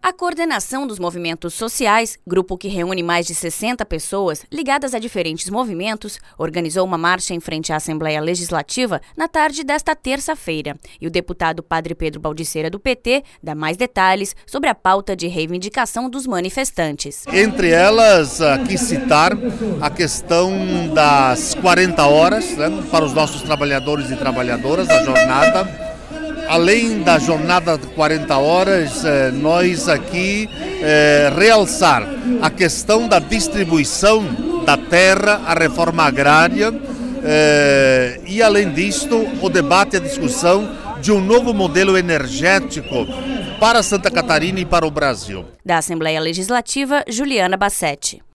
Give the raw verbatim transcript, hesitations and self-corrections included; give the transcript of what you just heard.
A Coordenação dos Movimentos Sociais, grupo que reúne mais de sessenta pessoas ligadas a diferentes movimentos, organizou uma marcha em frente à Assembleia Legislativa na tarde desta terça-feira. E o deputado Padre Pedro Baldiceira, do P T, dá mais detalhes sobre a pauta de reivindicação dos manifestantes. Entre elas, aqui citar a questão das quarenta horas, né, para os nossos trabalhadores e trabalhadoras, a jornada. Além da jornada de quarenta horas, nós aqui é, realçar a questão da distribuição da terra, a reforma agrária é, e, além disto, o debate e a discussão de um novo modelo energético para Santa Catarina e para o Brasil. Da Assembleia Legislativa, Juliana Bassetti.